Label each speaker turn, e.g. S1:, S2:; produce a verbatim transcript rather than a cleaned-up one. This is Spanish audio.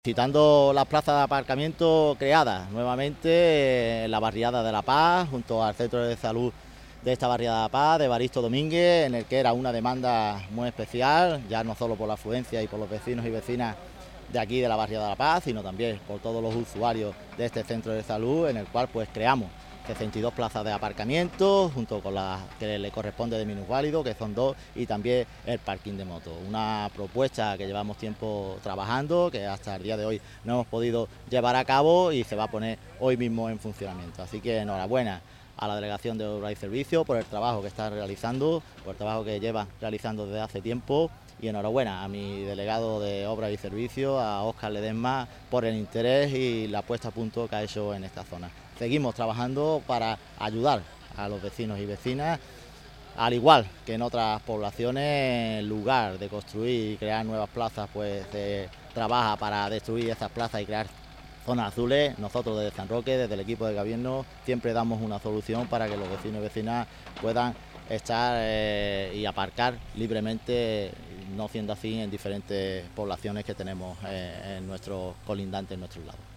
S1: Citando las plazas de aparcamiento creadas nuevamente en la barriada de La Paz, junto al centro de salud de esta barriada de La Paz, de Evaristo Domínguez, en el que era una demanda muy especial, ya no solo por la afluencia y por los vecinos y vecinas de aquí de la barriada de La Paz, sino también por todos los usuarios de este centro de salud, en el cual pues creamos sesenta y dos plazas de aparcamiento, junto con las que le corresponde de minusválido, que son dos, y también el parking de moto. Una propuesta que llevamos tiempo trabajando, que hasta el día de hoy no hemos podido llevar a cabo y se va a poner hoy mismo en funcionamiento. Así que enhorabuena a la Delegación de Obra y Servicio por el trabajo que está realizando, por el trabajo que lleva realizando desde hace tiempo, y enhorabuena a mi delegado de Obra y Servicio, a Óscar Ledesma, por el interés y la puesta a punto que ha hecho en esta zona. Seguimos trabajando para ayudar a los vecinos y vecinas, al igual que en otras poblaciones, en lugar de construir y crear nuevas plazas, pues se trabaja para destruir esas plazas y crear zonas azules. Nosotros desde San Roque, desde el equipo de gobierno, siempre damos una solución para que los vecinos y vecinas puedan estar eh, y aparcar libremente, no siendo así en diferentes poblaciones que tenemos eh, en nuestros colindantes, en nuestros lados.